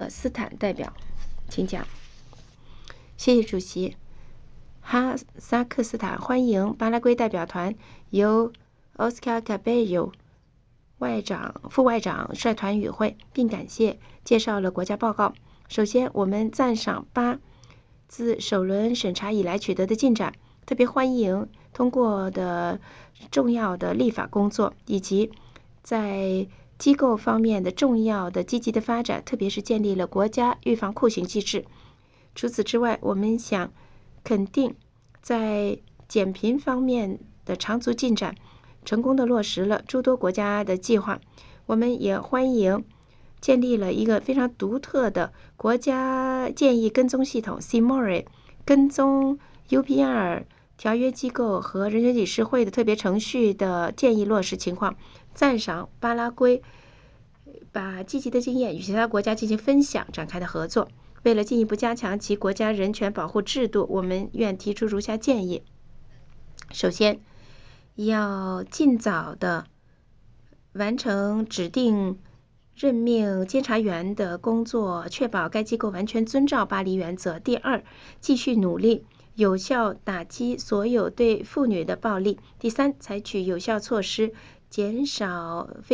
斯坦代表，请讲。谢谢主席。哈萨克斯坦欢迎巴拉圭代表团由 Oscar Cabello 副外长率团与会，并感谢介绍了国家报告。首先，我们赞赏自首轮审查以来取得的进展，特别欢迎通过的重要的立法工作，以及在机构方面的重要的积极的发展，特别是建立了国家预防酷刑机制。除此之外，我们想肯定在减贫方面的长足进展，成功的落实了诸多国家的计划。我们也欢迎建立了一个非常独特的国家建议跟踪系统 CIMORE， 跟踪 UPR 条约机构和人权理事会的特别程序的建议落实情况，赞赏巴拉圭把积极的经验与其他国家进行分享展开的合作。为了进一步加强其国家人权保护制度，我们愿提出如下建议。首先，要尽早的完成指定任命监察员的工作，确保该机构完全遵照巴黎原则。第二，继续努力有效打击所有对妇女的暴力。第三，采取有效措施减少